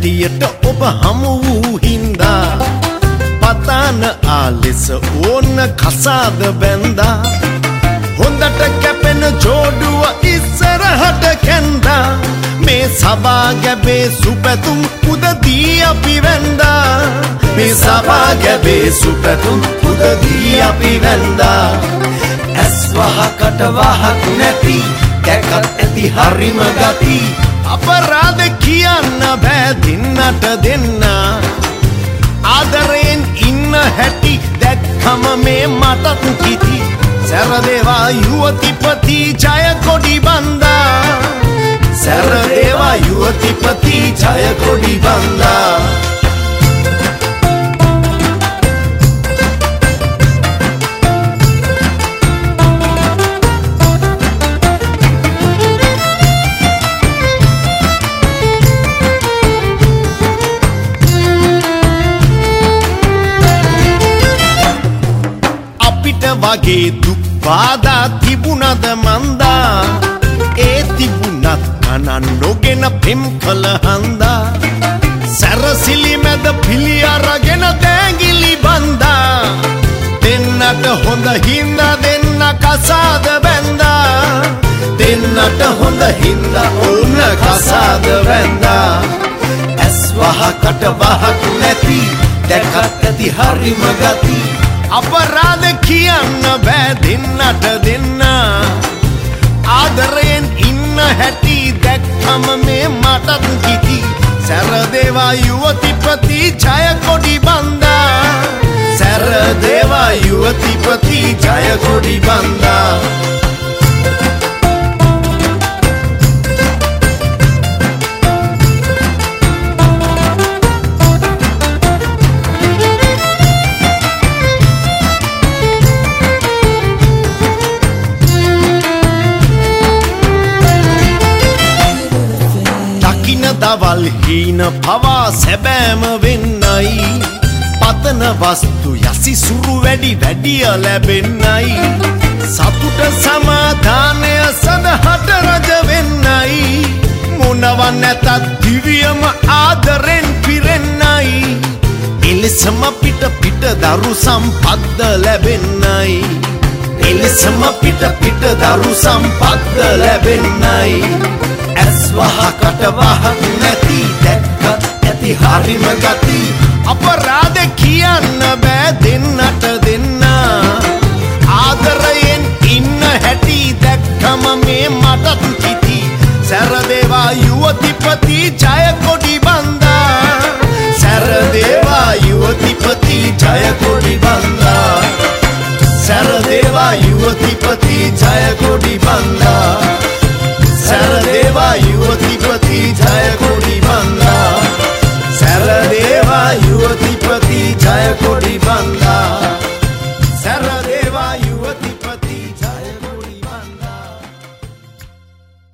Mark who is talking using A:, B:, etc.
A: හැටියට ඔබ හමු වූ හින්දා පතාන ආලෙස ඕන කසාද බැන්දා හොඳට කැපෙන ජෝඩුව ඉස්සරහට කැන්දා මේ සබා ගැබේ සුපැතුම් පුදදී අපි වැන්දා මේ සබා ගැබේ සුපැතුම් පුදදී අපි වැන්දා ඇස් වහකට වහක් නැති කැකත් ඇති හරිම ගති අපරාධ කියන්න බෑ දෙන්නට දෙන්න ආදරයෙන් ඉන්න හැටි දැක්කම මේ මටත් කිති සැරදේවා යුවතිපති ජය කොඩි බන්දා සැරදේවා යුවතිපති ජය කොඩි බන්දා වගේ දුක් බාධා තිබුණද මන්දා ඒ තිබුණත් කනන් නොගෙන පෙම් කළ හන්දා සැරසිලි මැද පිළි අරගෙන දෑගිලි බන්දා දෙන්නට හොඳ හින්දා දෙන්න කසාද බැන්දා දෙන්නට හොඳ හින්දා ඕන කසාද බැන්දා ඇස් වහකට වහක් නැති දැකත් ඇති හරිම ගති අපරාධ කියන්න බෑ දෙන්නට දෙන්න ආදරයෙන් ඉන්න හැටි දැක්කම මේ මටත් කිති සැරදේවා යුවතිපති ජය කොඩි බන්දා සැරදේවා යුවතිපති ජය කොඩි බන්දා දවල් හීන පවා සැබෑම වෙන්නයි පතන වස්තු යසිසුරු වැඩි වැඩිය ලැබෙන්නයි සතුට සමාධානය සදහට රජ වෙන්නයි මොනව නැතත් දිවියම ආදරෙන් පිරෙන්නයි එලෙසම පිට පිට දරු සම්පත්ද ලැබෙන්නයි එලෙසම පිට පිට දරු සම්පත්ද ලැබෙන්නයි ඇස් වහකට වහක් නැති දැක්කත් ඇති හරිම ගති අපරාධ කියන්න බෑ දෙන්නට දෙන්න